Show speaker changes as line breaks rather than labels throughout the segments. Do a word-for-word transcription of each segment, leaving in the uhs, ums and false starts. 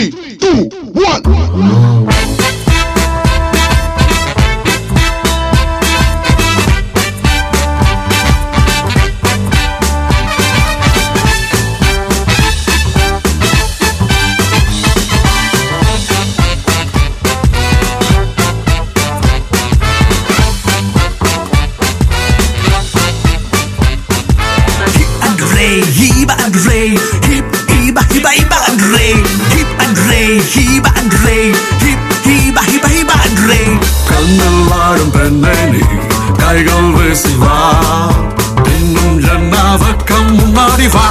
three, two, one.
Hiba and Ray, hip hiba hiba hiba and Ray, hip and Ray, hiba and Ray, hip hiba hiba hiba and Ray.
கண்ணல்லாடும் பெண்ணே நீ கைகள் வீசி வா, இன்னும் ஜன்னவக்கம் முன்னாடி வா.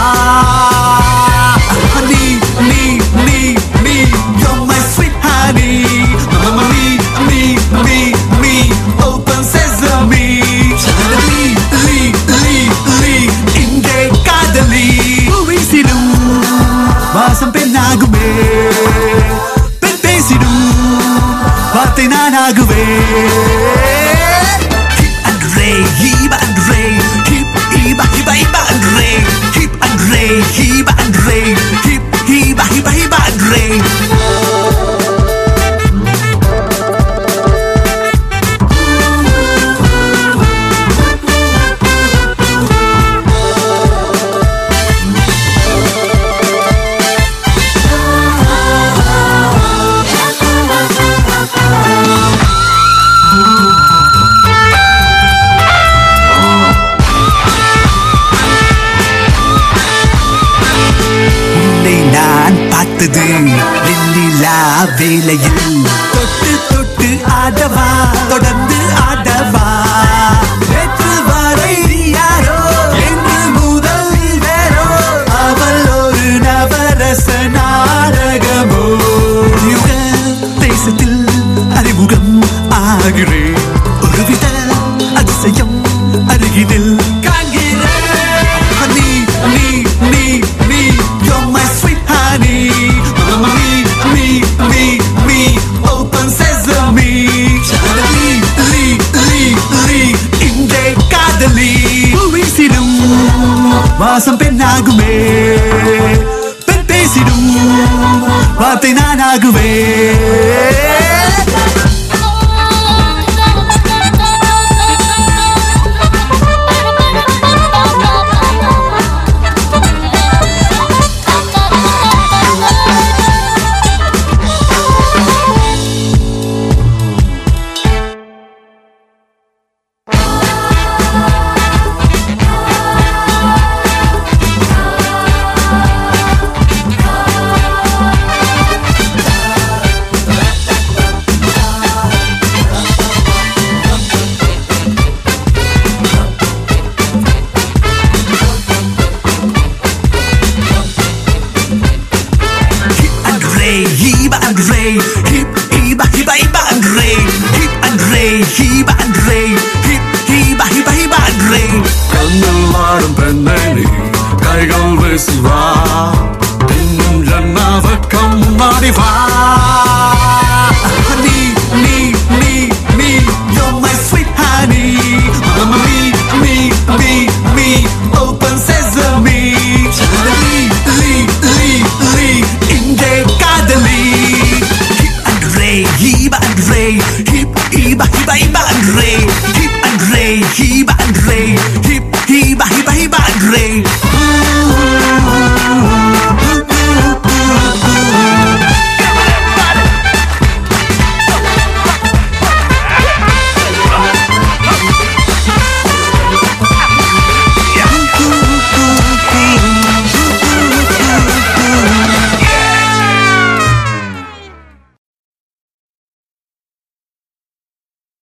நீ நீ நீ நீ you're my sweet honey, mama me me me me open sesame. Li li li li inge kadali uisidu vasam pennagume pen pesidu vaarthai naanaguve. Hip and Ray, hiba and Ray, hip hiba hiba hiba and Ray, hip and Ray, hiba and Ray, hip hiba hiba hiba and Ray. வெண்ணிலா வேளையில் தொட்டு தொட்டு ஆடவா, தொடர்ந்து ஆடவா. நேற்று வரை யாரோ என்று முதல் வேறோ, அவள் ஒரு நவரச நாடகமோ. யுக தேசத்தில் அறிமுகம் ஆகிறேன், ஒருவித அதிசயம் அருகினில் காண்கிறேன். நீ நீ நீ நீ you're my sweet honey, mama me me me me open sesame. Li li li li inge kadali uisidum vasam pennagume pen pesidum vaarthai naanaguve. Hiba and Ray, hip hiba hiba hiba and Ray, hip and Ray, hiba and Ray, hip hiba hiba hiba and Ray.
கண்ணல்லாடும் பெண்ணே நீ கைகள் வீசி வா, இன்னும் ஜன்னவக்கம் முன்னாடி வா.